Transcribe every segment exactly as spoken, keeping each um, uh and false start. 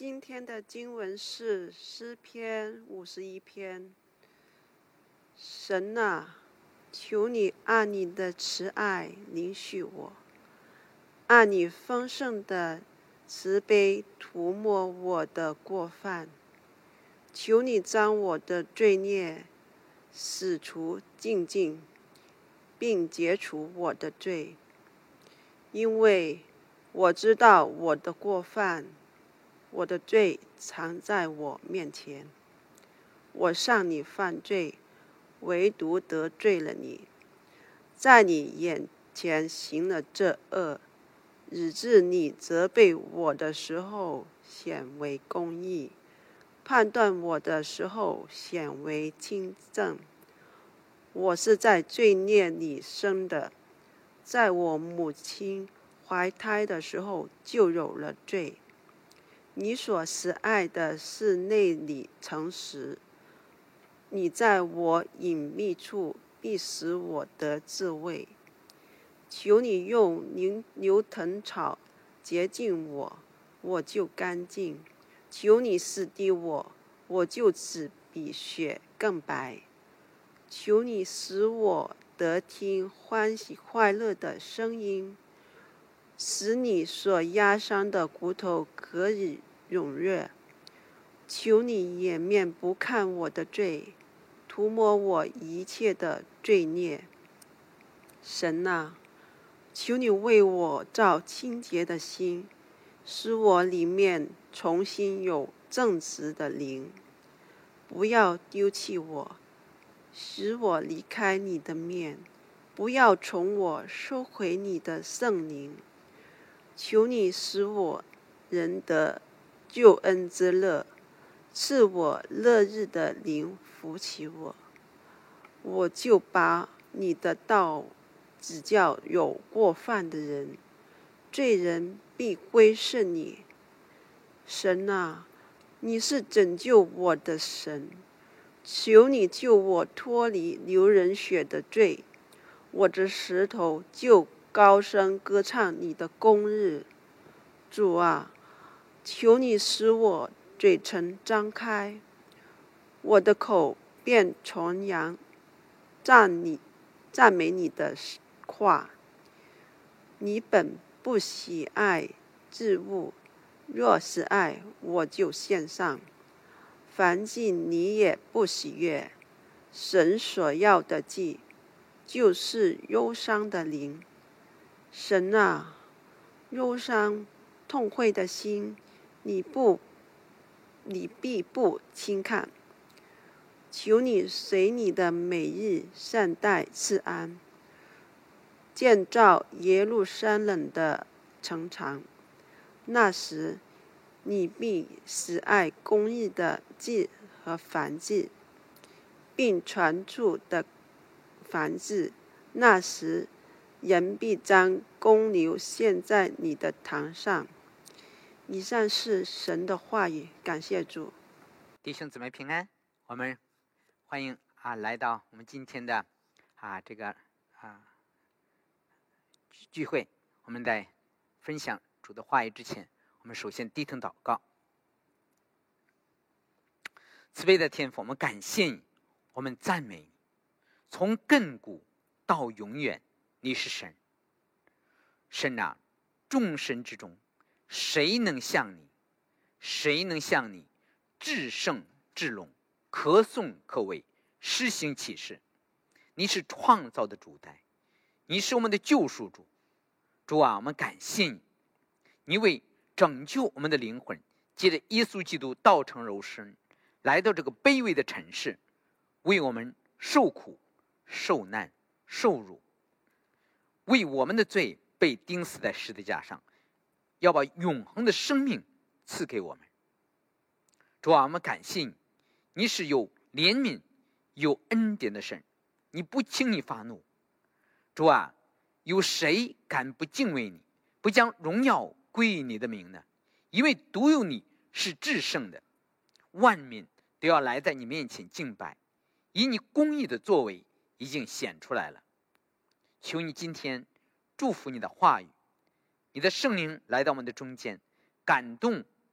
今天的经文是诗篇五十一篇。神啊，求你按你的慈爱领许我，按你丰盛的慈悲涂抹我的过犯。求你将我的罪孽洗除净尽，并解除我的罪，因为我知道我的过犯，我的罪藏在我面前。我向你犯罪，唯独得罪了你，在你眼前行了这恶，以致你责备我的时候显为公义，判断我的时候显为清正。我是在罪孽里生的，在我母亲怀胎的时候就有了罪。你所喜爱的是内里诚实，你在我隐秘处必使我得智慧。求你用牛牛藤草洁净我，我就干净；求你洗涤我，我就只比雪更白。求你使我得听欢喜快乐的声音，使你所压伤的骨头可以踊跃。求你掩面不看我的罪，涂抹我一切的罪孽。神啊，求你为我造清洁的心，使我里面重新有正直的灵。不要丢弃我，使我离开你的面，不要从我收回你的圣灵。求你使我仍得救恩之乐，赐我乐日的灵扶起我。我就把你的道指教有过犯的人，罪人必归顺你。神啊，你是拯救我的神，求你救我脱离流人血的罪。我这石头就高声歌唱你的公义。主啊，求你使我嘴唇张开，我的口便传扬赞你赞美你的话。你本不喜爱祭物，若喜爱，我就献上。凡祭你也不喜悦。神所要的祭，就是忧伤的灵。神啊，忧伤痛悔的心，你不你必不轻看。求你随你的美意善待赐安，建造耶路撒冷的城墙。那时你必喜爱公义的祭和燔祭，并传出的燔祭。那时人必将公牛献在你的坛上。以上是神的话语，感谢主。 弟兄姊妹平安，我们欢迎啊来到我们今天的啊这个啊聚会。我们在分享主的话语之前，我们首先低头祷告。慈悲的天父，我们感谢你，我们赞美你，从亘古到永远，你是神。神啊，众神之中，谁能像你？谁能像你至圣至荣，可颂可畏，施行启示？你是创造的主宰，你是我们的救赎主。主啊，我们感谢你，你为拯救我们的灵魂，借着耶稣基督道成肉身，来到这个卑微的尘世，为我们受苦、受难、受辱，为我们的罪被钉死在十字架上，要把永恒的生命赐给我们。主啊，我们感谢你，你是有怜悯、有恩典的神，你不轻易发怒。主啊，有谁敢不敬畏你，不将荣耀归于你的名呢？因为独有你是至圣的，万民都要来在你面前敬拜，以你公义的作为已经显出来了。求你今天祝福你的话语，你的圣灵来到我们的中间，感动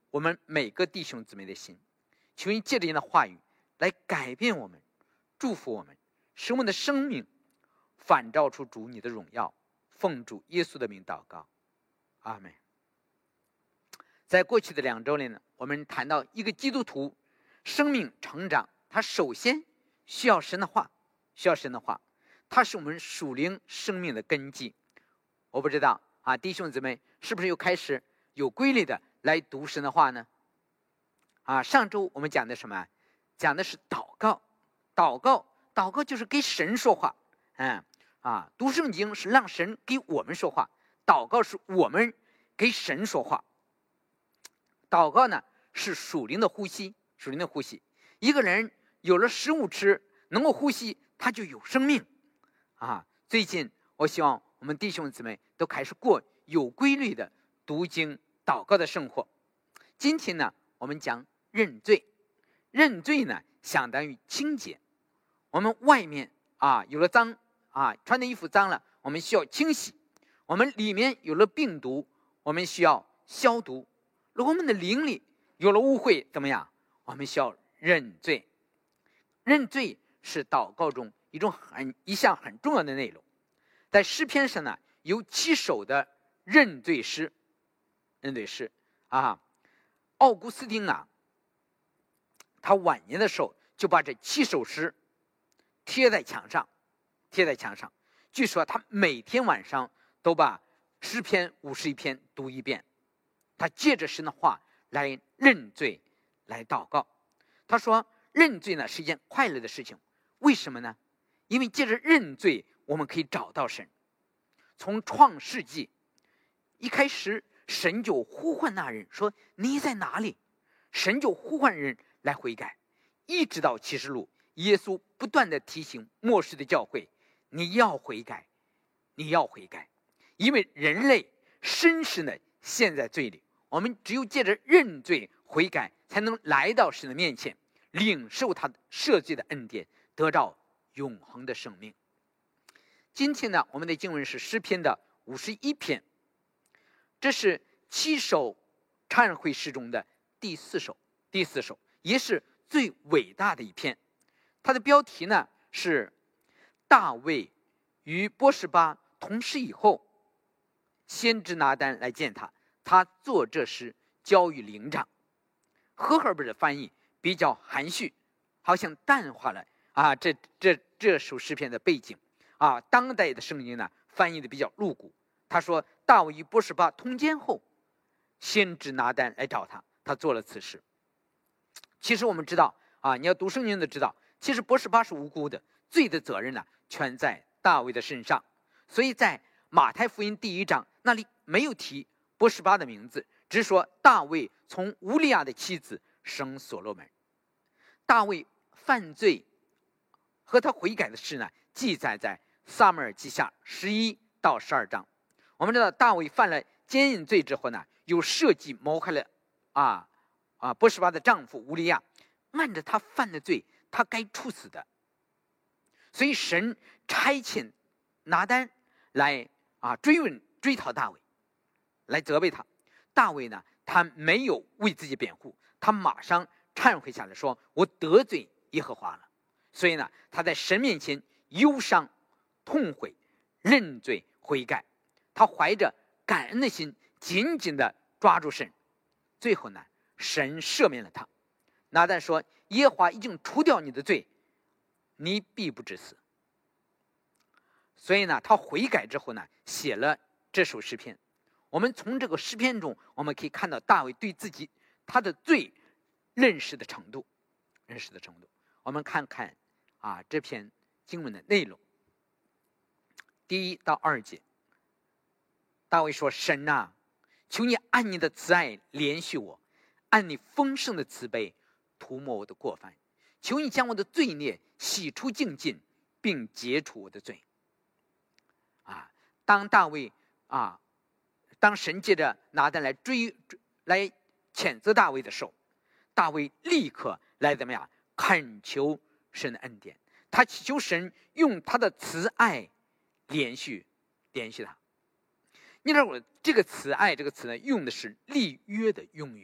我们每个弟兄姊妹的心，求你借着你的话语来改变我们，祝福我们，使我们的生命反照出主你的荣耀。奉主耶稣的名祷告，阿们。在过去的两周里呢，我们谈到一个基督徒生命成长，他首先需要神的话，需要神的话，它是我们属灵生命的根基。我不知道啊，弟兄姊妹是不是又开始有规律的来读神的话呢？啊，上周我们讲的什么？讲的是祷告，祷告，祷告就是给神说话。嗯，啊，读圣经是让神给我们说话，祷告是我们给神说话。祷告呢是属灵的呼吸，属灵的呼吸。一个人有了食物吃，能够呼吸，他就有生命。啊，最近我希望我们弟兄姊妹都开始过有规律的读经祷告的生活。今天呢，我们讲认罪。认罪呢，相当于清洁。我们外面啊有了脏啊，穿的衣服脏了，我们需要清洗；我们里面有了病毒，我们需要消毒。如果我们的灵里有了污秽，怎么样？我们需要认罪。认罪是祷告中一种很一项很重要的内容。在诗篇上呢，有七首的认罪诗，认罪诗啊。奥古斯丁啊，他晚年的时候就把这七首诗贴在墙上，贴在墙上。据说他每天晚上都把诗篇五十一篇读一遍。他借着神的话来认罪，来祷告。他说认罪呢是一件快乐的事情，为什么呢？因为借着认罪我们可以找到神。从创世纪一开始，神就呼唤那人说你在哪里，神就呼唤人来悔改。一直到启示录，耶稣不断的提醒末世的教会，你要悔改，你要悔改。因为人类深深的陷在罪里，我们只有借着认罪悔改，才能来到神的面前，领受他赦罪的恩典，得到永恒的生命。今天呢，我们的经文是诗篇的五十一篇，这是七首忏悔诗中的第四首，第四首也是最伟大的一篇。它的标题呢是大卫与波示巴同时以后，先知拿单来见他，他作这诗交与灵长。和合本的翻译比较含蓄，好像淡化了啊这这这首诗篇的背景啊。当代的圣经呢翻译的比较露骨。他说大卫与波示巴通奸后，先知拿单来找他，他做了此事。其实我们知道啊，你要读圣经的知道，其实波示巴是无辜的，罪的责任呢全在大卫的身上。所以在马太福音第一章那里没有提波示巴的名字，只说大卫从乌利亚的妻子生所罗门。大卫犯罪和他悔改的事呢，记载在撒母耳记下十一到十二章。我们知道大卫犯了奸淫罪之后呢，有设计谋害了啊啊波示巴的丈夫乌利亚，按着他犯的罪，他该处死的。所以神差遣拿单来啊追问追讨大卫，来责备他。大卫呢，他没有为自己辩护，他马上忏悔下来说，我得罪耶和华了。所以呢，他在神面前忧伤痛悔，认罪悔改。他怀着感恩的心紧紧地抓住神。最后呢，神赦免了他。拿单说，耶和华已经除掉你的罪，你必不致死。所以呢，他悔改之后呢，写了这首诗篇。我们从这个诗篇中，我们可以看到大卫对自己他的罪认识的程度，认识的程度。我们看看啊这篇经文的内容。第一到二节，大卫说：“神啊，求你按你的慈爱怜恤我，按你丰盛的慈悲涂抹我的过犯，求你将我的罪孽洗除净尽，并解除我的罪。”啊，当大卫啊，当神借着拿单来追来谴责大卫的时候，大卫立刻来怎么样恳求神的恩典，他祈求神用他的慈爱连续连续他。你知道我这个慈爱这个词呢，用的是立约的用语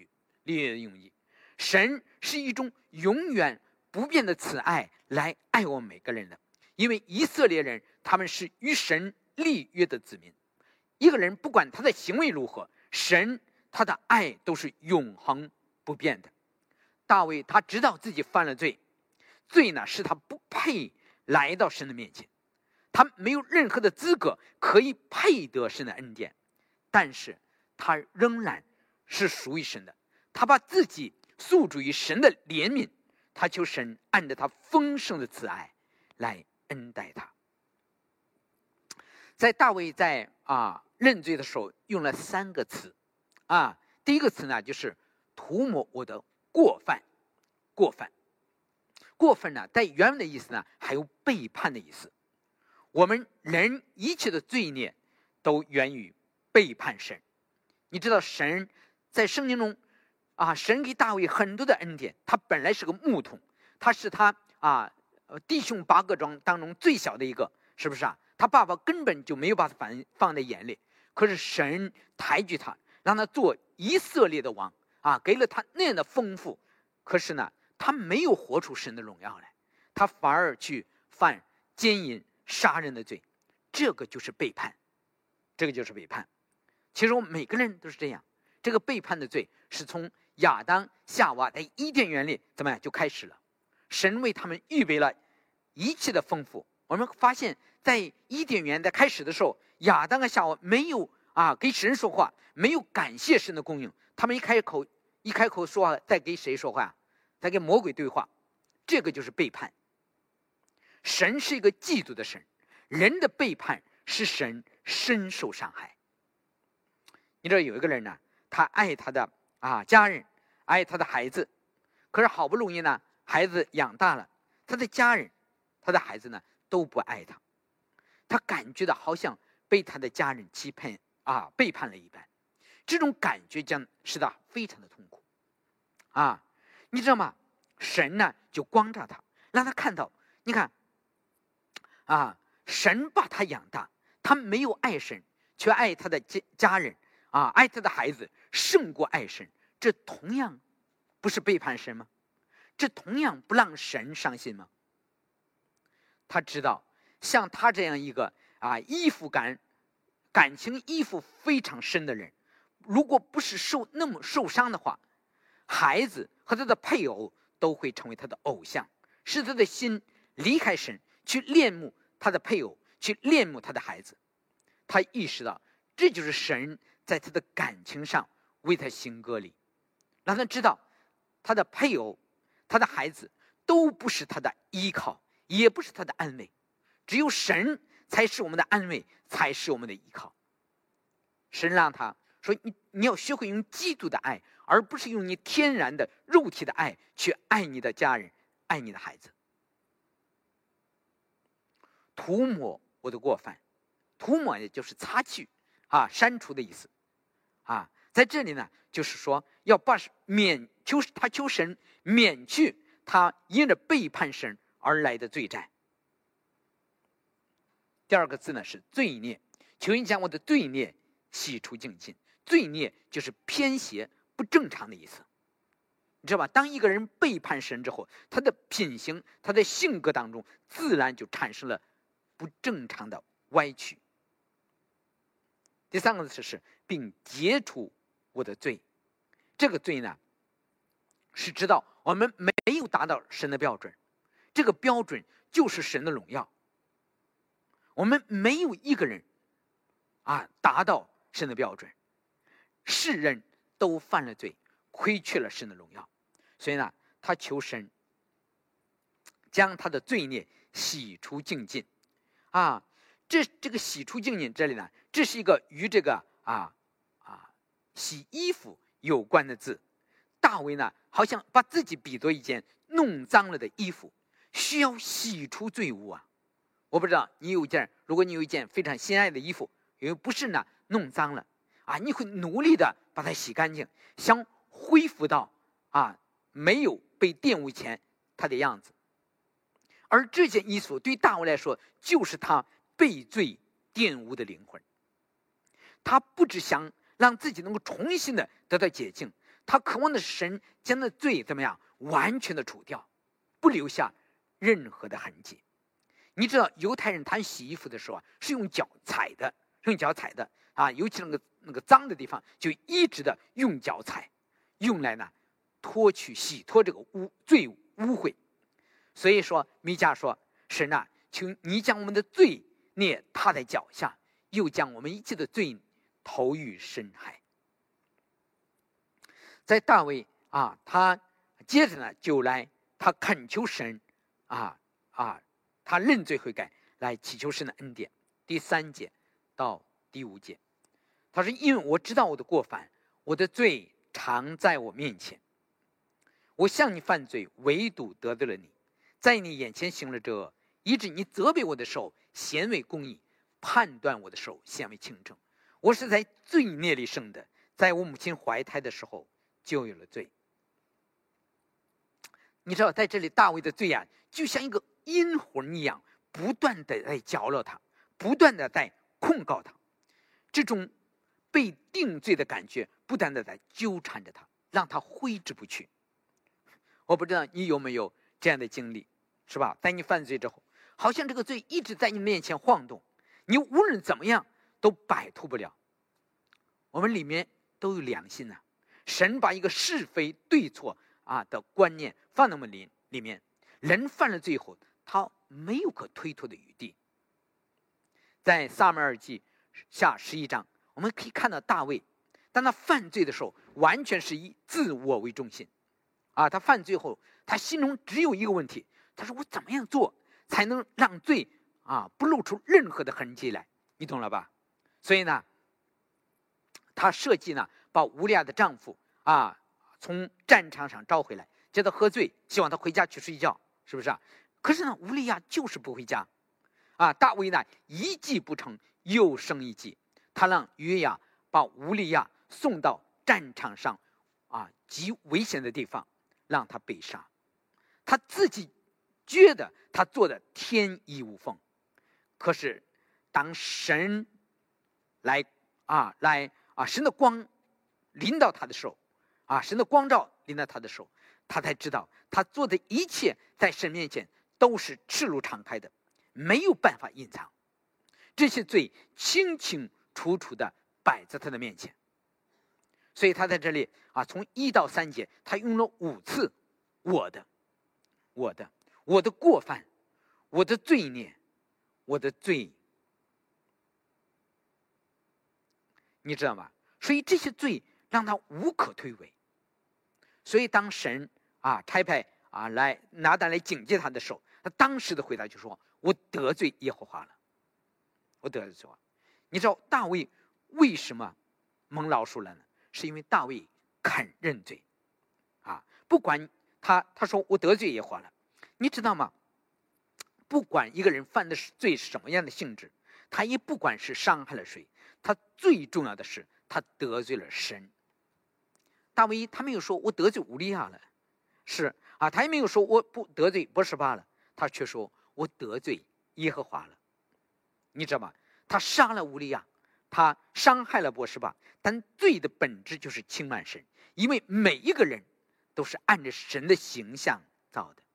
立约的用意。神是一种永远不变的慈爱来爱我们每个人的，因为以色列人他们是与神立约的子民。一个人不管他的行为如何，神他的爱都是永恒不变的。大卫他知道自己犯了罪，罪呢是他不配来到神的面前，他没有任何的资格可以配得神的恩典，但是他仍然是属于神的。他把自己诉诸于神的怜悯，他求神按着他丰盛的慈爱来恩待他。在大卫在啊认罪的时候用了三个词啊，第一个词呢就是涂抹我的过犯，过犯，过犯呢在原文的意思呢还有背叛的意思。我们人一切的罪孽都源于背叛神。你知道神在圣经中啊，神给大卫很多的恩典，他本来是个牧童，他是他啊弟兄八个中当中最小的一个，是不是啊？他爸爸根本就没有把他放放在眼里，可是神抬举他，让他做以色列的王啊，给了他那样的丰富。可是呢，他没有活出神的荣耀来，他反而去犯奸淫、杀人的罪，这个就是背叛，这个就是背叛。其实我们每个人都是这样，这个背叛的罪是从亚当、夏娃在伊甸园里怎么样就开始了。神为他们预备了一切的丰富。我们发现在伊甸园在开始的时候，亚当和夏娃没有啊给神说话，没有感谢神的供应，他们一开口一开口说话，在给谁说话？在跟魔鬼对话，这个就是背叛。神是一个嫉妒的神，人的背叛使神深受伤害。你知道有一个人呢，他爱他的啊家人，爱他的孩子，可是好不容易呢，孩子养大了，他的家人、他的孩子呢都不爱他，他感觉到好像被他的家人欺骗啊背叛了一般，这种感觉将使他非常的痛苦啊！你知道吗？神呢就光照他，让他看到，你看啊，神把他养大，他没有爱神，却爱他的家人啊，爱他的孩子胜过爱神，这同样不是背叛神吗？这同样不让神伤心吗？他知道像他这样一个啊依附感感情依附非常深的人，如果不是受那么受伤的话，孩子和他的配偶都会成为他的偶像，使他的心离开神，去恋慕他的配偶，去恋慕他的孩子。他意识到这就是神在他的感情上为他行割礼，让他知道他的配偶、他的孩子都不是他的依靠，也不是他的安慰，只有神才是我们的安慰，才是我们的依靠。神让他说你你要学会用基督的爱，而不是用你天然的肉体的爱去爱你的家人，爱你的孩子。涂抹我的过犯，涂抹也就是擦去啊删除的意思啊。在这里呢，就是说要把免求他求神免去他因着背叛神而来的罪债。第二个字呢是罪孽，求你将我的罪孽洗除净尽。罪孽就是偏邪不正常的意思，你知道吧？当一个人背叛神之后，他的品行、他的性格当中自然就产生了不正常的歪曲。第三个字是并解除我的罪，这个罪呢是知道我们没有达到神的标准，这个标准就是神的荣耀。我们没有一个人啊达到神的标准，世人都犯了罪，亏缺了神的荣耀，所以呢，他求神将他的罪孽洗除净尽啊。这这个洗除净尽这里呢，这是一个与这个啊啊洗衣服有关的字。大卫呢，好像把自己比作一件弄脏了的衣服，需要洗除罪污啊。我不知道你有一件，如果你有一件非常心爱的衣服，因为不是呢弄脏了啊，你会努力的把它洗干净，想恢复到啊没有被玷污前它的样子。而这件衣服对大卫来说，就是他被罪玷污的灵魂。他不只想让自己能够重新的得到洁净， 他渴望的是神将那罪怎么样完全的除掉，不留下任何的痕迹。你知道犹太人他洗衣服的时候啊，是用脚踩的，用脚踩的啊，尤其那个那个脏的地方，就一直的用脚踩，用来呢脱去洗脱这个污罪污秽。所以说弥迦说，神啊，求你将我们的罪孽踏在脚下，又将我们一切的罪投于深海。在大卫啊，他接着呢就来，他恳求神啊啊，他认罪悔改，来祈求神的恩典。第三节到第五节，他说：因为我知道我的过犯，我的罪常在我面前，我向你犯罪，唯独得罪了你，在你眼前行了这恶，以致你责备我的手显为公义，判断我的手显为清正。我是在罪孽里生的，在我母亲怀胎的时候就有了罪。你知道在这里大卫的罪啊，就像一个阴魂一样，不断的在搅扰他，不断的在控告他，这种被定罪的感觉不断的在纠缠着他，让他挥之不去。我不知道你有没有这样的经历，是吧？在你犯罪之后，好像这个罪一直在你面前晃动，你无论怎么样都摆脱不了。我们里面都有良心啊，神把一个是非对错啊的观念放在我们里里面，人犯了罪后，他没有可推脱的余地。在撒母耳记下十一章，我们可以看到大卫，当他犯罪的时候，完全是以自我为中心啊。他犯罪后，他心中只有一个问题，他说我怎么样做才能让罪啊不露出任何的痕迹来，你懂了吧？所以呢，他设计呢把乌利亚的丈夫啊从战场上召回来，叫他喝醉，希望他回家去睡觉，是不是啊？可是呢，乌利亚就是不回家啊。大卫呢一计不成又生一计，他让约押把乌利亚送到战场上啊极危险的地方，让他被杀。他自己觉得他做的天衣无缝，可是当神来啊来啊神的光临到他的时候啊，神的光照临到他的时候，他才知道他做的一切在神面前都是赤露敞开的，没有办法隐藏，这些罪清清楚楚的摆在他的面前。所以他在这里啊，从一到三节，他用了五次我的我的我的过犯，我的罪孽，我的罪，你知道吗？所以这些罪让他无可推诿。所以当神啊差派啊来拿单来警戒他的时候，他当时的回答就说：我得罪耶和华了，我得罪耶和华。你知道大卫为什么蒙饶恕了呢？是因为大卫肯认罪啊，不管他他说我得罪耶和华了，你知道吗？不管一个人犯的罪是什么样的性质，他也不管是伤害了谁，他最重要的是他得罪了神。大卫他没有说我得罪乌利亚了，是啊，他也没有说我不得罪波示巴了，他却说我得罪耶和华了。你知道吗？他杀了乌利亚，他伤害了波示巴，但罪的本质就是轻慢神，因为每一个人都是按着神的形象造的。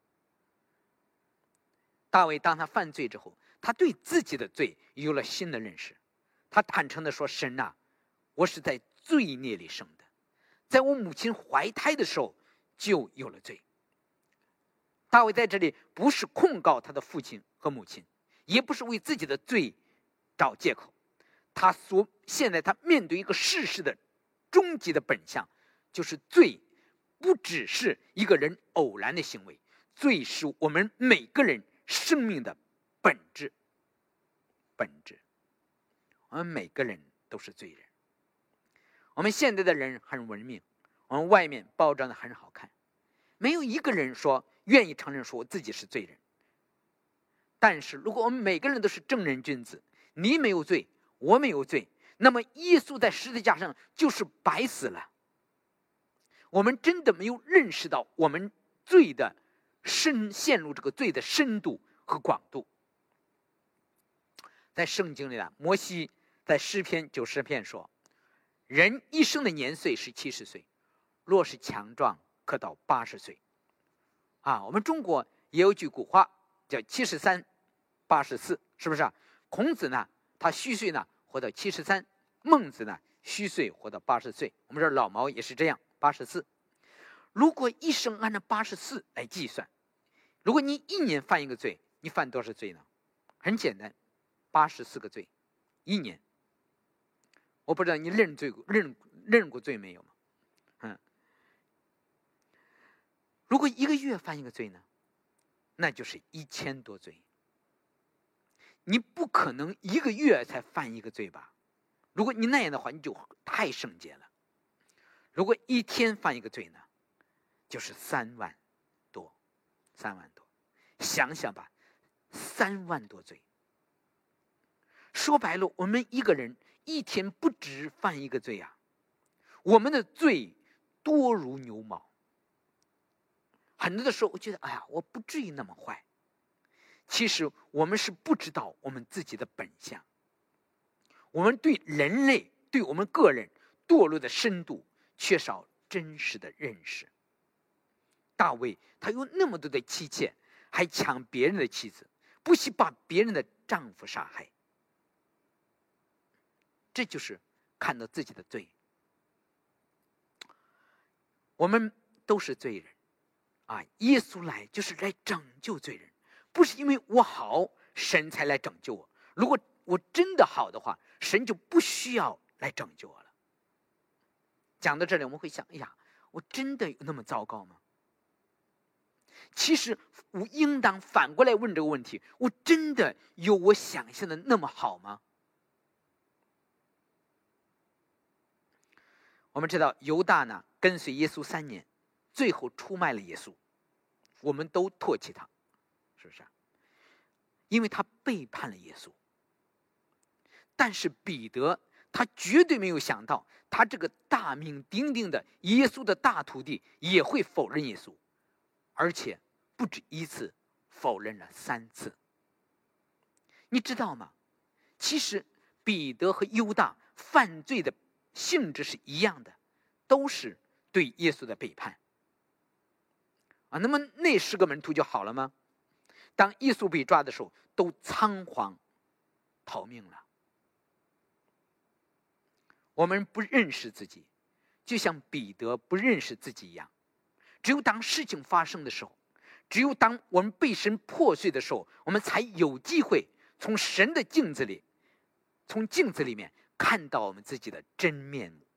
大卫当他犯罪之后，他对自己的罪有了新的认识，他坦诚的说：神啊，我是在罪孽里生的，在我母亲怀胎的时候就有了罪。大卫在这里不是控告他的父亲和母亲，也不是为自己的罪找借口，他所现在他面对一个世事的终极的本相，就是罪不只是一个人偶然的行为，罪是我们每个人生命的本质。本质，我们每个人都是罪人。我们现在的人很文明，我们外面包装的很好看，没有一个人说愿意承认说我自己是罪人。但是如果我们每个人都是正人君子，你没有罪，我没有罪，那么耶稣在十字架上就是白死了。我们真的没有认识到我们罪的深，陷入这个罪的深度和广度。在圣经里呢，摩西在诗篇九十篇说，人一生的年岁是七十岁， 若是强壮，可到八十岁。啊，我们中国也有句古话叫七十三八十四，是不是啊？孔子呢，他虚岁呢活到七十三，孟子呢虚岁活到八十岁。我们说老毛也是这样，八十四。如果一生按照八十四来计算，如果你一年犯一个罪，你犯多少罪呢？很简单，八十四个罪，一年。我不知道你认罪认认过罪没有吗？嗯，如果一个月犯一个罪呢，那就是一千多罪。你不可能一个月才犯一个罪吧？如果你那样的话，你就太圣洁了。如果一天犯一个罪呢，就是三万多，三万多，想想吧，三万多罪。说白了，我们一个人一天不止犯一个罪啊，我们的罪多如牛毛。很多的时候，我觉得，哎呀，我不至于那么坏。其实我们是不知道我们自己的本相，我们对人类、对我们个人堕落的深度缺少真实的认识。大卫他有那么多的妻妾，还抢别人的妻子，不惜把别人的丈夫杀害。这就是看到自己的罪。我们都是罪人啊！耶稣来就是来拯救罪人，不是因为我好，神才来拯救我。如果我真的好的话，神就不需要来拯救我了。讲到这里，我们会想：哎呀，我真的有那么糟糕吗？其实我应当反过来问这个问题：我真的有我想象的那么好吗？我们知道犹大呢跟随耶稣三年，最后出卖了耶稣，我们都唾弃他，是不是？因为他背叛了耶稣。但是彼得他绝对没有想到，他这个大名鼎鼎的耶稣的大徒弟也会否认耶稣，而且不止一次，否认了三次。你知道吗？其实彼得和犹大犯罪的性质是一样的，都是对耶稣的背叛啊。那么那十个门徒就好了吗？当耶稣被抓的时候，都仓皇逃命了。我们不认识自己，就像彼得不认识自己一样。只有当事情发生的时候，只有当我们被神破碎的时候，我们才有机会从神的镜子里，从镜子里面看到我们自己的真面目。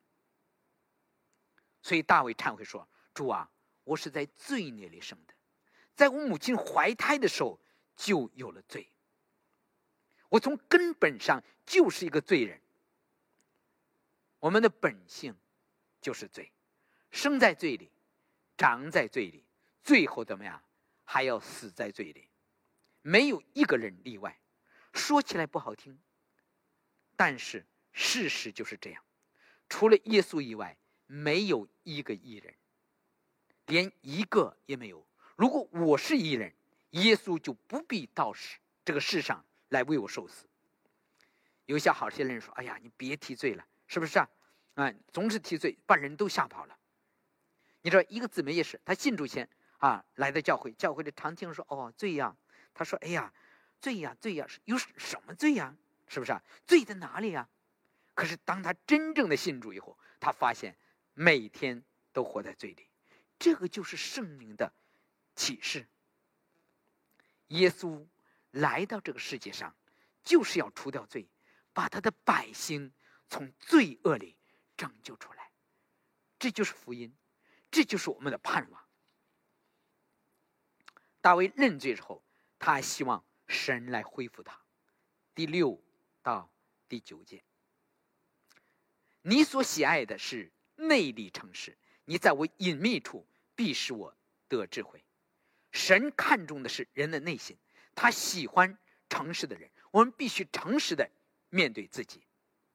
所以大卫忏悔说：主啊，我是在罪孽里生的，在我母亲怀胎的时候就有了罪，我从根本上就是一个罪人。我们的本性就是罪，生在罪里，长在罪里，最后怎么样？还要死在罪里。没有一个人例外。说起来不好听，但是事实就是这样。除了耶稣以外，没有一个义人，连一个也没有。如果我是义人，耶稣就不必到这个世上来为我受死。有些好些人说：哎呀，你别提罪了，是不是啊？啊，总是提罪，把人都吓跑了。你知道一个姊妹也是，她信主前啊，来到教会，教会的常听说：哦，罪呀。她说：哎呀，罪呀，罪呀，有什么罪呀？是不是啊？罪在哪里呀？可是当她真正的信主以后，她发现每天都活在罪里。这个就是圣灵的启示。耶稣来到这个世界上，就是要除掉罪，把他的百姓从罪恶里拯救出来。这就是福音，这就是我们的盼望。大卫认罪之后，他还希望神来恢复他。第六到第九节，你所喜爱的是内里诚实，你在我隐秘处必使我得智慧。神看重的是人的内心，他喜欢诚实的人。我们必须诚实的面对自己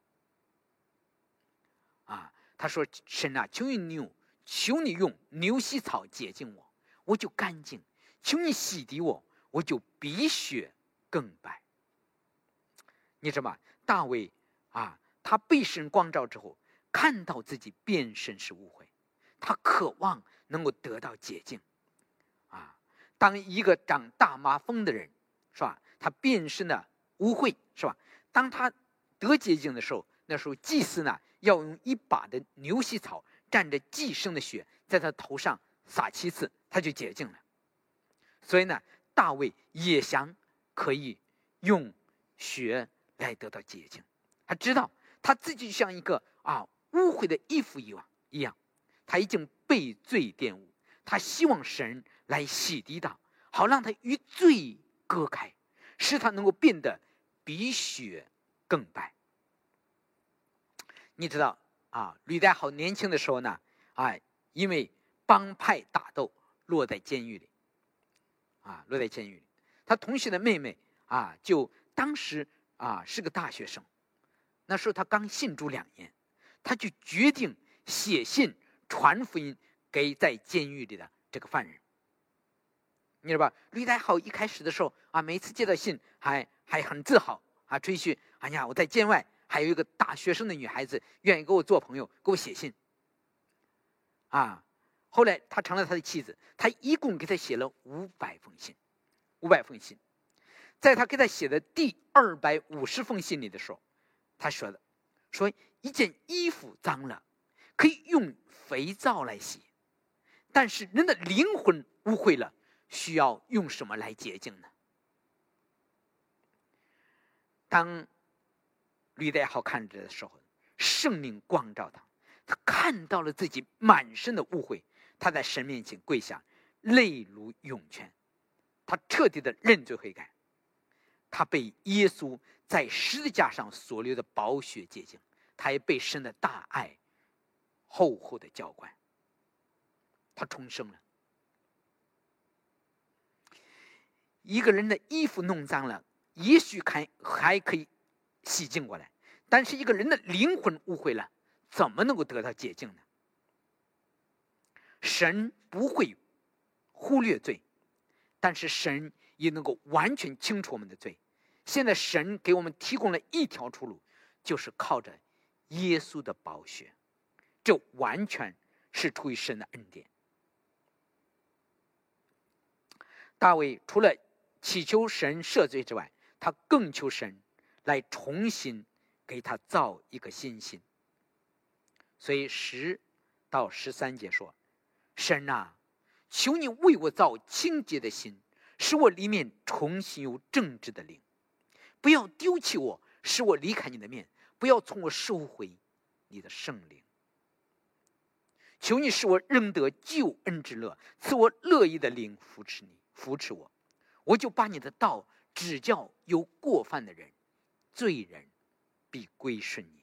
啊！他说：神啊，求你用求你用牛膝草洁净我，我就干净；求你洗涤我，我就比雪更白。你知道吗？大卫啊，他被神光照之后，看到自己遍身是污秽， 他渴望能够得到洁净。啊，当一个长大麻风的人，是吧？他变身的污秽，是吧？当他得洁净的时候，那时候祭司呢要用一把的牛膝草蘸着祭牲的血，在他头上撒七次，他就洁净了。所以呢，大卫也想可以用血来得到洁净。他知道他自己像一个啊污秽的衣服一样一样，他已经被罪玷污，他希望神来洗涤他，好让他与罪割开，使他能够变得比雪更白。你知道啊，吕代豪年轻的时候呢，啊，因为帮派打斗落在监狱里，啊，落在监狱里。他同学的妹妹啊，就当时啊是个大学生，那时候他刚信主两年，他就决定写信传福音给在监狱里的这个犯人。你知道吧？吕代豪一开始的时候啊，每次接到信还还很自豪啊，吹嘘，哎呀，我在监外还有一个大学生的女孩子愿意跟我做朋友，给我写信。啊，后来他成了他的妻子，他一共给他写了五百封信，五百封信。在他给他写的第二百五十封信里的时候，他说的，说一件衣服脏了，可以用肥皂来洗，但是人的灵魂污秽了，需要用什么来洁净呢？当吕代豪看着的时候，圣灵光照他，他看到了自己满身的污秽，他在神面前跪下，泪如涌泉，他彻底的认罪悔改，他被耶稣在十字架上所流的宝血洁净，他也被神的大爱厚厚的浇灌，他重生了。一个人的衣服弄脏了，也许还还可以洗净过来，但是一个人的灵魂污秽了，怎么能够得到洁净呢？神不会忽略罪，但是神也能够完全清除我们的罪。现在神给我们提供了一条出路，就是靠着耶稣的宝血，这完全是出于神的恩典。大卫除了祈求神赦罪之外，他更求神来重新给他造一个新心。所以十到十三节说，神啊，求你为我造清洁的心，使我里面重新有正直的灵，不要丢弃我，使我离开你的面，不要从我收回你的圣灵。求你使我仍得救恩之乐，赐我乐意的灵扶持你，扶持我，我就把你的道指教有过犯的人，罪人必归顺你。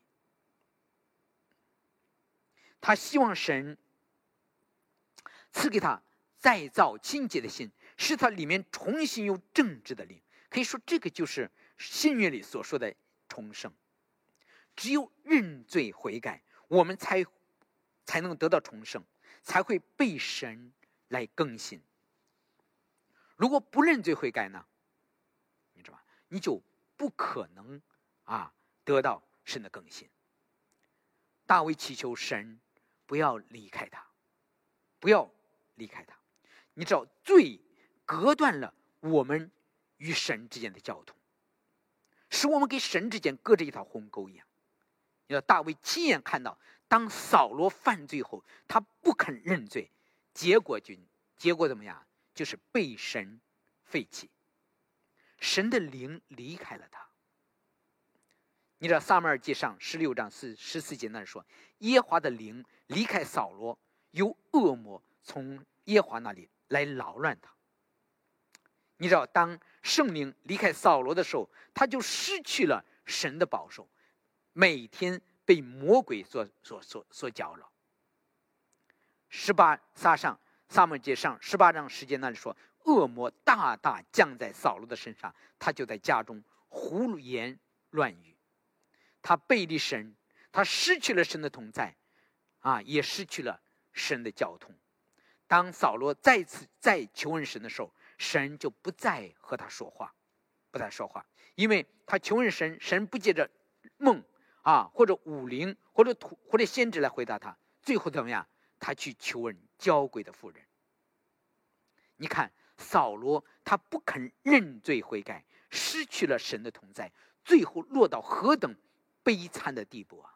他希望神赐给他再造清洁的心，使他里面重新有正直的灵。可以说这个就是新约里所说的重生。只有认罪悔改，我们才才能得到重生，才会被神来更新。如果不认罪悔改呢，你知道吧？你就不可能啊得到神的更新。大卫祈求神不要离开他，不要离开他。你知道，罪隔断了我们与神之间的交通，使我们跟神之间隔着一条鸿沟一样。你知道，大卫亲眼看到，当扫罗犯罪后，他不肯认罪，结果就结果怎么样？就是被神废弃，神的灵离开了他。你知道撒母耳记上十六章四十四节那里说，耶和华的灵离开扫罗，有恶魔从耶和华那里来扰乱他。你知道，当圣灵离开扫罗的时候，他就失去了神的保守，每天被魔鬼所所所所搅扰。十八撒上撒母耳记上十八章十节那里说，恶魔大大降在扫罗的身上，他就在家中胡言乱语。他背离神，他失去了神的同在，啊，也失去了神的交通。当扫罗再次再求问神的时候，神就不再和他说话，不再说话，因为他求问神，神不借着梦啊，或者武灵，或者土，或者先知来回答他，最后怎么样？ 他去求问交鬼的妇人。你看扫罗他不肯认罪悔改，失去了神的同在，最后落到何等悲惨的地步啊！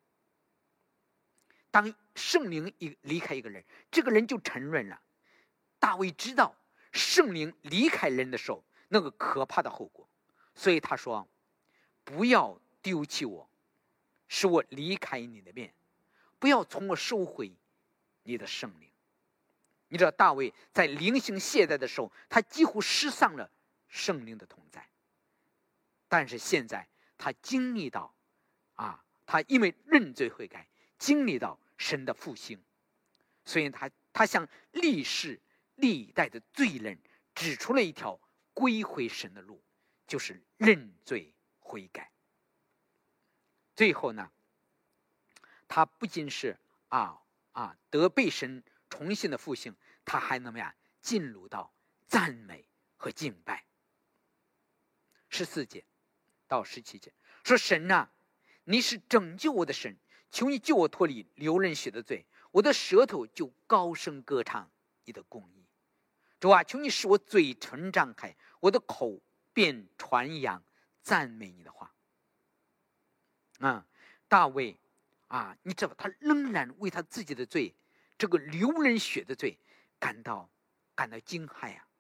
当圣灵一离开一个人，这个人就沉沦了。大卫知道圣灵离开人的时候那个可怕的后果，所以他说不要丢弃我，使我离开你的面，不要从我收回你的圣灵。你知道大卫在灵性懈怠的时候，他几乎失丧了圣灵的同在，但是现在他经历到啊，他因为认罪悔改，经历到神的复兴，所以他他向历世历代的罪人指出了一条归回神的路，就是认罪悔改。最后呢，他不仅是啊啊得被神重新的复兴，他还能么样进入到赞美和敬拜。十四节到十七节说：神啊，你是拯救我的神，求你救我脱离流人血的罪，我的舌头就高声歌唱你的公义。主啊，求你使我嘴唇张开，我的口便传扬赞美你的话。啊，大卫啊，你知道他仍然为他自己的罪，这个流人血的罪感到感到惊骇啊。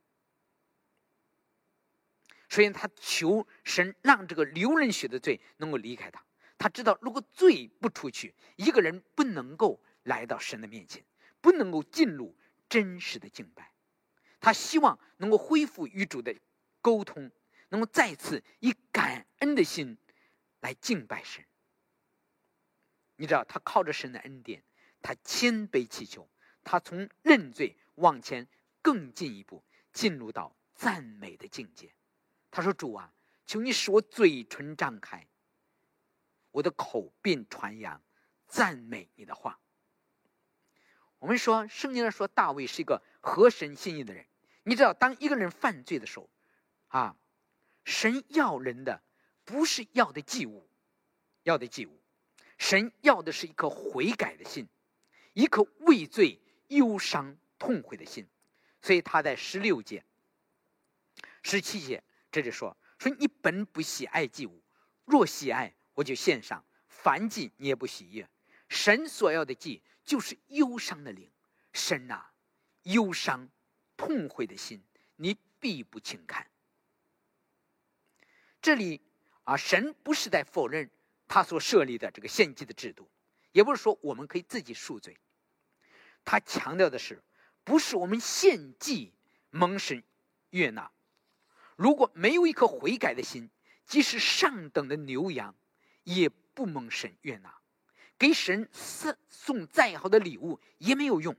所以他求神让这个流人血的罪能够离开他。他知道如果罪不出去，一个人不能够来到神的面前，不能够进入真实的敬拜。他希望能够恢复与主的沟通，能够再次以感恩的心来敬拜神。你知道他靠着神的恩典，他谦卑祈求，他从认罪往前更进一步，进入到赞美的境界。他说：主啊，求你使我嘴唇张开，我的口便传扬赞美你的话。我们说圣经上说大卫是一个合神心意的人。你知道当一个人犯罪的时候啊，神要人的不是要的祭物，要的祭物，神要的是一颗悔改的心，一颗畏罪忧伤痛悔的心。所以他在十六节十七节这里说说你本不喜爱祭物，若喜爱，我就献上；凡祭你也不喜悦。神所要的祭就是忧伤的灵，神啊，忧伤痛悔的心你必不轻看。这里啊，神不是在否认他所设立的这个献祭的制度，也不是说我们可以自己赎罪。他强调的是，不是我们献祭蒙神悦纳，如果没有一颗悔改的心，即使上等的牛羊也不蒙神悦纳，给神送再好的礼物也没有用。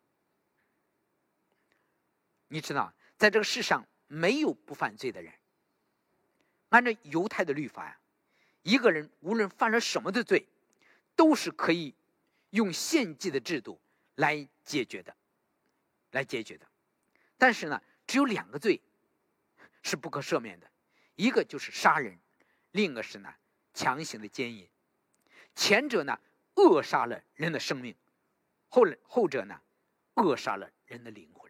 你知道在这个世上没有不犯罪的人。按照犹太的律法呀，一个人无论犯了什么的罪，都是可以用献祭的制度来解决的来解决的。但是呢，只有两个罪是不可赦免的，一个就是杀人，另一个是呢强行的奸淫。前者呢扼杀了人的生命，后后者呢扼杀了人的灵魂。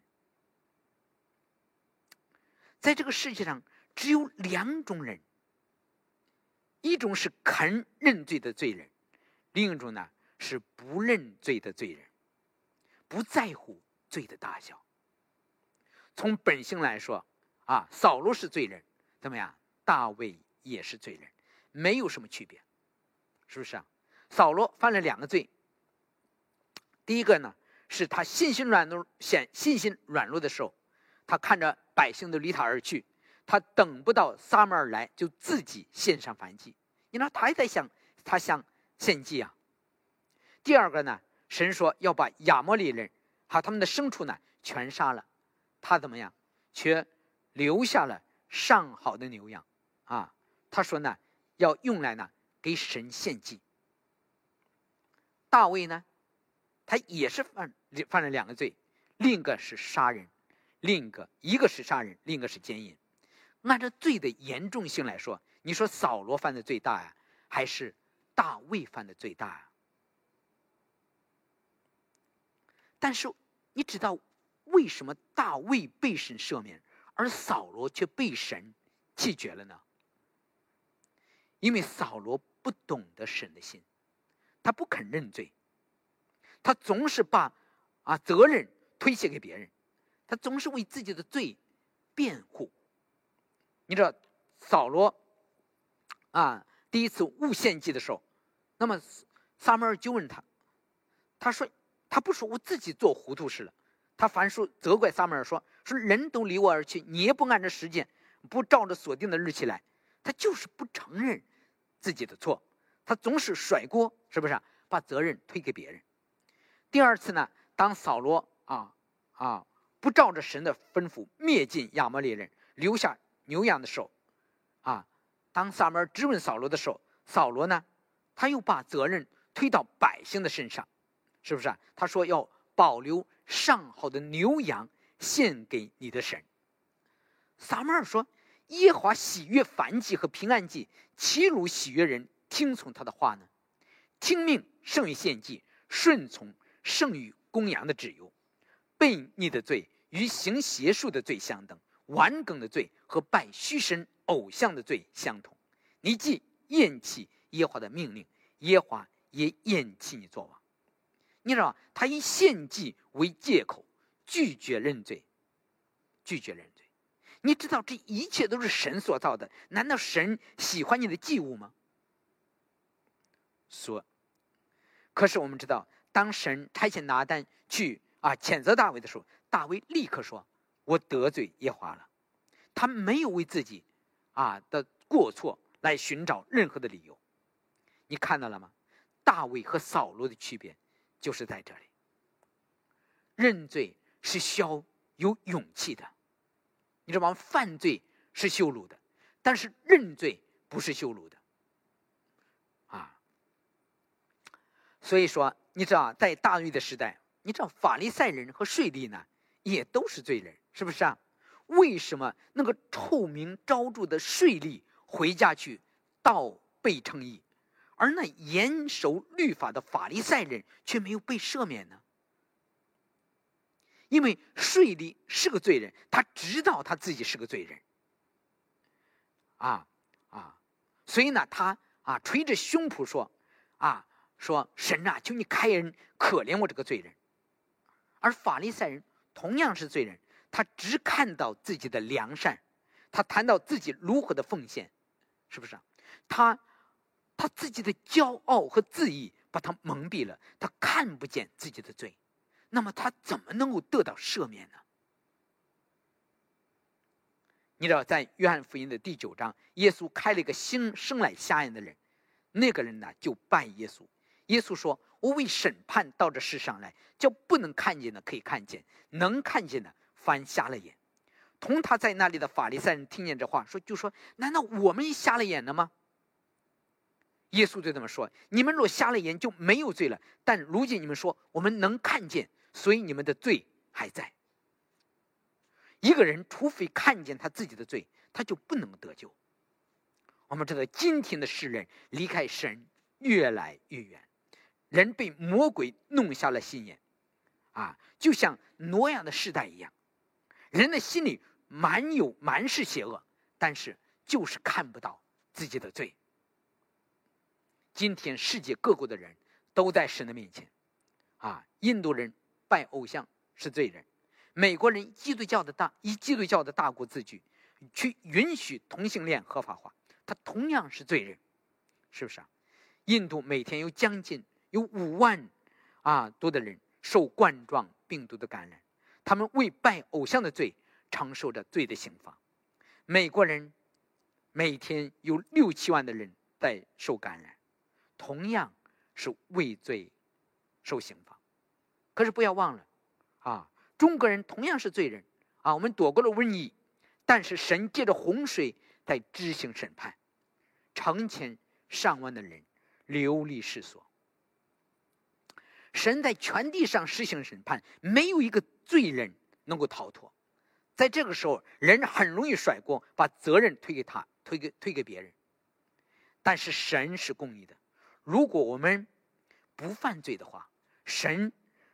在这个世界上只有两种人，一种是肯认罪的罪人，另一种呢是不认罪的罪人，不在乎罪的大小。从本性来说啊，扫罗是罪人，怎么样？大卫也是罪人，没有什么区别，是不是啊？扫罗犯了两个罪，第一个呢是他信心软弱，显信心软弱的时候，他看着百姓都离他而去，他等不到撒母耳来，就自己献上燔祭。你知道他也在想，他想献祭啊。第二个呢，神说要把亚摩利人和他们的牲畜呢全杀了，他怎么样？却留下了上好的牛羊啊。他说呢，要用来呢给神献祭。大卫呢，他也是犯犯了两个罪，另一个是杀人，另一个一个是杀人，另一个是奸淫。按照罪的严重性来说，你说扫罗犯的最大呀，还是大卫犯的最大呀？ 但是你知道为什么大卫被神赦免，而扫罗却被神弃绝了呢？因为扫罗不懂得神的心，他不肯认罪，他总是把啊责任推卸给别人，他总是为自己的罪辩护。你知道扫罗啊第一次误献祭的时候，那么撒母耳就问他，他说他不说我自己做糊涂事了，他凡说责怪撒母耳说说人都离我而去，你也不按着时间，不照着所定的日期来，他就是不承认自己的错，他总是甩锅，是不是、啊、把责任推给别人。第二次呢，当扫罗啊啊不照着神的吩咐灭尽亚摩利人，留下牛羊的时候啊，当撒母耳质问扫罗的时候，扫罗呢他又把责任推到百姓的身上，是不是、啊、他说要保留上好的牛羊献给你的神。撒母耳说，耶和华喜悦燔祭和平安祭，岂如喜悦人听从他的话呢？听命胜于献祭，顺从胜于公羊的脂油。悖逆的罪与行邪术的罪相等，顽梗的罪和拜虚神偶像的罪相同。你既厌弃耶和华的命令，耶和华也厌弃你作王。你知道他以献祭为借口，拒绝认罪，拒绝认罪。你知道这一切都是神所造的，难道神喜欢你的祭物吗？说，可是我们知道，当神差遣拿单去啊谴责大卫的时候，大卫立刻说：“我得罪耶和华了。”他没有为自己啊的过错来寻找任何的理由。你看到了吗？大卫和扫罗的区别就是在这里。认罪是需要有勇气的，你知道吗？犯罪是羞辱的，但是认罪不是羞辱的啊。所以说，你知道，在大卫的时代，你知道法利赛人和税吏呢，也都是罪人，是不是啊？为什么那个臭名昭著的税吏回家去倒背称义，而那严守律法的法利赛人却没有被赦免呢？因为税吏是个罪人，他知道他自己是个罪人，啊啊，所以呢，他啊捶着胸脯说，啊说神啊，求你开恩可怜我这个罪人。而法利赛人同样是罪人，他只看到自己的良善，他谈到自己如何的奉献，是不是、啊？他他自己的骄傲和自义把他蒙蔽了，他看不见自己的罪。那么他怎么能够得到赦免呢？你知道，在约翰福音的第九章，耶稣开了一个生生来瞎眼的人，那个人呢就拜耶稣。耶稣说：“我为审判到这世上来，叫不能看见的可以看见，能看见的反瞎了眼。”同他在那里的法利赛人听见这话，说就说：“难道我们也瞎了眼了吗？”耶稣对他们说：“你们若瞎了眼，就没有罪了。但如今你们说我们能看见，所以你们的罪还在。”一个人除非看见他自己的罪，他就不能得救。我们知道，今天的世人离开神越来越远，人被魔鬼弄瞎了心眼，啊，就像挪亚的时代一样，人的心里满有满是邪恶，但是就是看不到自己的罪。今天世界各国的人都在神的面前，啊，印度人拜偶像是罪人，美国人基督教的大以基督教的大国自居，去允许同性恋合法化，他同样是罪人，是不是啊？印度每天有将近有五万啊多的人受冠状病毒的感染，他们为拜偶像的罪承受着罪的刑罚。美国人每天有六七万的人在受感染，同样是为罪受刑罚。可是不要忘了啊，中国人同样是罪人啊，我们躲过了瘟疫，但是神借着洪水在执行审判，成千上万的人流离失所。神在全地上实行审判，没有一个罪人能够逃脱。在这个时候，人很容易甩锅，把责任推给他，推给推给别人。但是神是公义的，如果我们不犯罪的话，神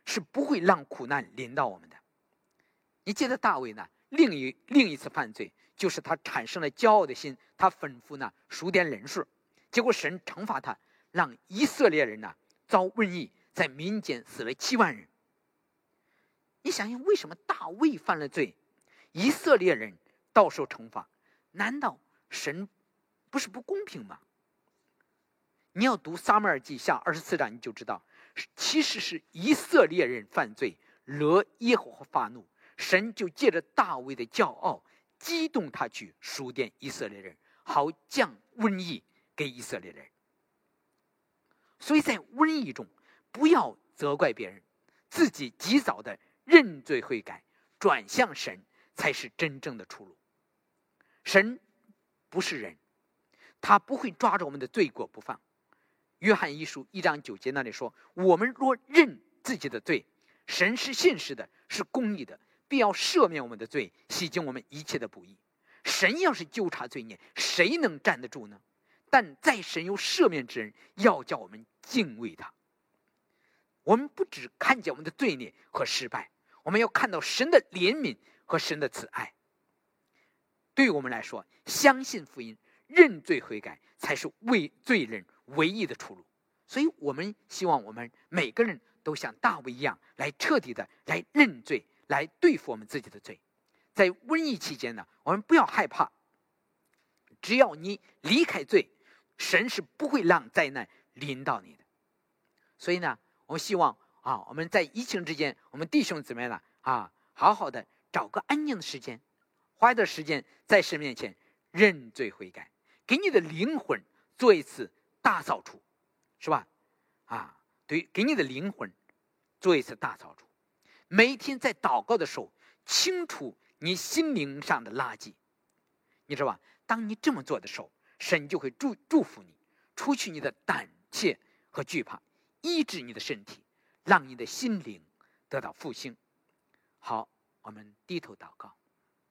是不会让苦难临到我们的。你记得大卫呢，另一另一次犯罪就是他产生了骄傲的心，他吩咐呢数点人数，结果神惩罚他，让以色列人呢遭瘟疫，在民间死了七万人。你想想，为什么大卫犯了罪，以色列人倒受惩罚？难道神不是不公平吗？你要读撒母耳记下二十四章，你就知道，其实是以色列人犯罪，惹耶和华发怒，神就借着大卫的骄傲，激动他去数点以色列人，好降瘟疫给以色列人。所以在瘟疫中，不要责怪别人，自己及早的认罪悔改，转向神，才是真正的出路。神不是人，他不会抓着我们的罪过不放。约翰一书一章九节那里说，我们若认自己的罪，神是信实的，是公义的，必要赦免我们的罪，洗净我们一切的不义。神要是纠察罪孽，谁能站得住呢？但在神有赦免之恩，要叫我们敬畏他。我们不只看见我们的罪孽和失败，我们要看到神的怜悯和神的慈爱。对于我们来说，相信福音，认罪悔改，才是为罪人唯一的出路。所以我们希望我们每个人都像大卫一样，来彻底的来认罪，来对付我们自己的罪。在瘟疫期间呢，我们不要害怕，只要你离开罪，神是不会让灾难临到你的。所以呢，我们希望啊，我们在疫情之间，我们弟兄姊妹呢啊，好好的找个安静的时间，花一段时间在神面前认罪悔改，给你的灵魂做一次大扫除，是吧？啊，对，给你的灵魂做一次大扫除。每一天在祷告的时候，清除你心灵上的垃圾，你知道吧？当你这么做的时候，神就会祝祝福你，除去你的胆怯和惧怕，医治你的身体，让你的心灵得到复兴。好，我们低头祷告。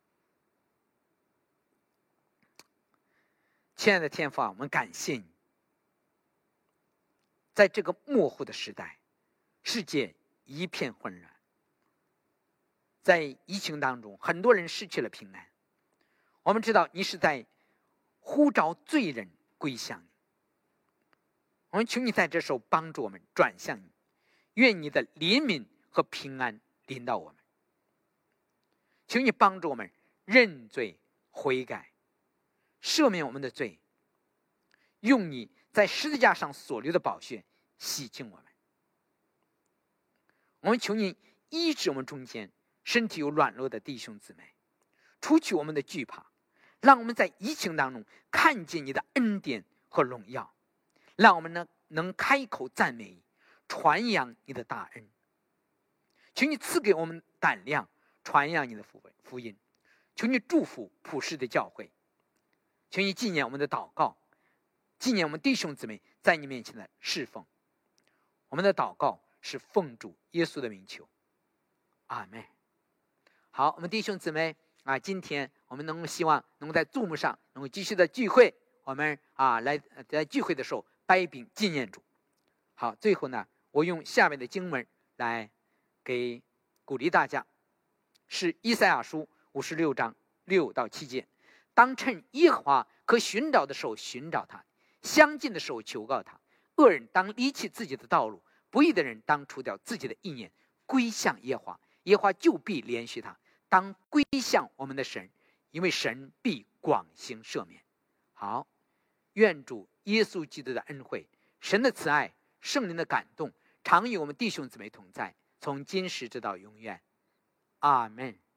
亲爱的天父啊，我们感谢你，在这个模糊的时代，世界一片混乱，在疫情当中，很多人失去了平安。我们知道你是在呼召罪人归向你，我们求你在这时候帮助我们转向你，愿你的怜悯和平安临到我们。求你帮助我们认罪悔改，赦免我们的罪，用你在十字架上所流的宝血洗净我们。我们求你医治我们中间身体有软弱的弟兄姊妹，除去我们的惧怕，让我们在疫情当中看见你的恩典和荣耀，让我们能能开口赞美你，传扬你的大恩。求你赐给我们胆量，传扬你的福音。求你祝福普世的教会，求你纪念我们的祷告，纪念我们弟兄姊妹在你面前的侍奉。我们的祷告是奉主耶稣的名求，阿们。好，我们弟兄姊妹啊，今天我们能希望能够在 Zoom 上能够继续的聚会，我们啊来在聚会的时候掰饼纪念主。好，最后呢，我用下面的经文来给鼓励大家，是以赛亚书五十六章六到七节。当趁耶和华可寻找的时候寻找他，相近的时候求告他。恶人当离弃自己的道路，不义的人当除掉自己的意念，归向耶和华，耶和华就必怜恤他。当归向我们的神，因为神必广行赦免。好，愿主耶稣基督的恩惠、神的慈爱、圣灵的感动，常与我们弟兄姊妹同在，从今时直到永远。阿们。